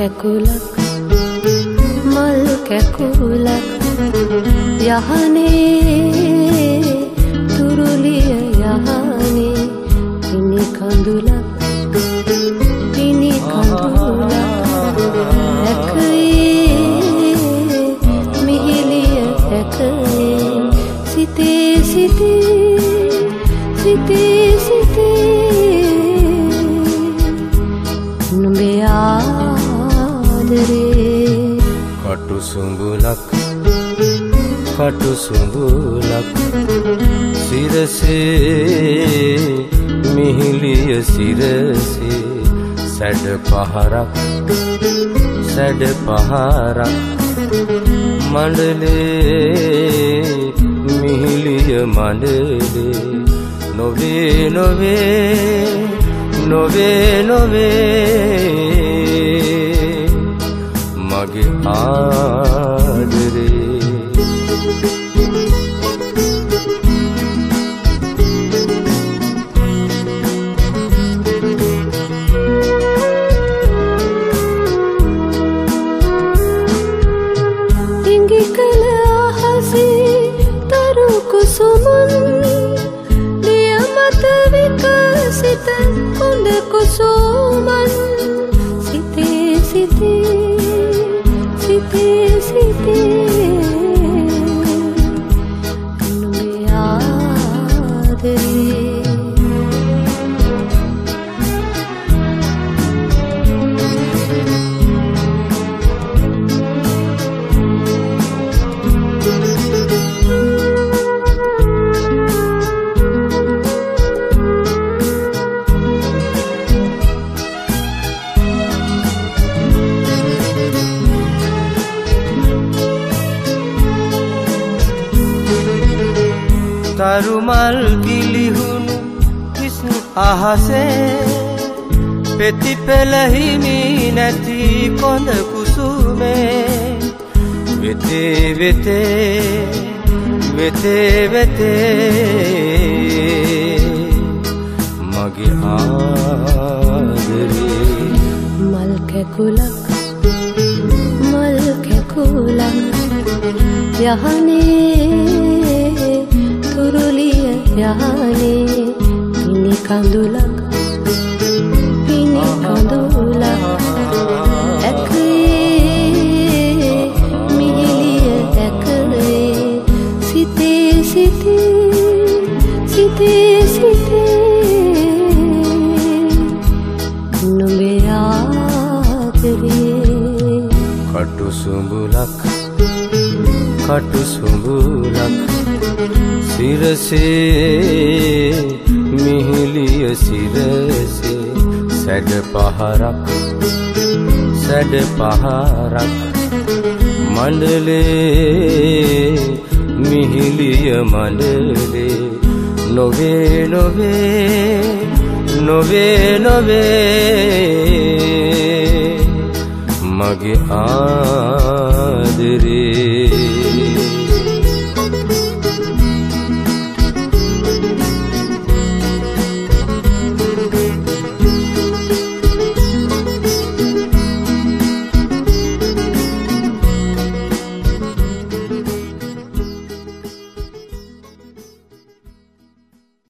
කැකුලක් මල් කැකුලක් යහනේ තුරුලිය යහනේ පිනි කඳුලක් මිහිලිය ඇකේ සිතේ නුඹේ ආදරේ කටු සුඹුලක් සිරසේ මිහිලිය සිරසේ සැඩ පහරක් මණ්ඩලේ මිහිලිය මණ්ඩලේ නොවේ මගේ ආදරේ කොඳ කුසුමන් සිතේ නුඹේ ආදරේ තරුමල් ගිලිහුණු විසු අහසේ පෙති පෙළහිමි නැති කොඳ කුසුමේ වෙතේ මගේ ආදරේ මල් කැකුලක් යහනේ තුරුලිය යහනේ පිනි කඳුලක් ඇකේ මිහිලිය ඇකේ සිතේ නුඹේ ආදරේ කටු සුඹුලක් සිරසේ මිහිලිය සිරසේ සැඩ පහරක් මණ්ඩලේ මිහිලිය මණ්ඩලේ නොවේ මගේ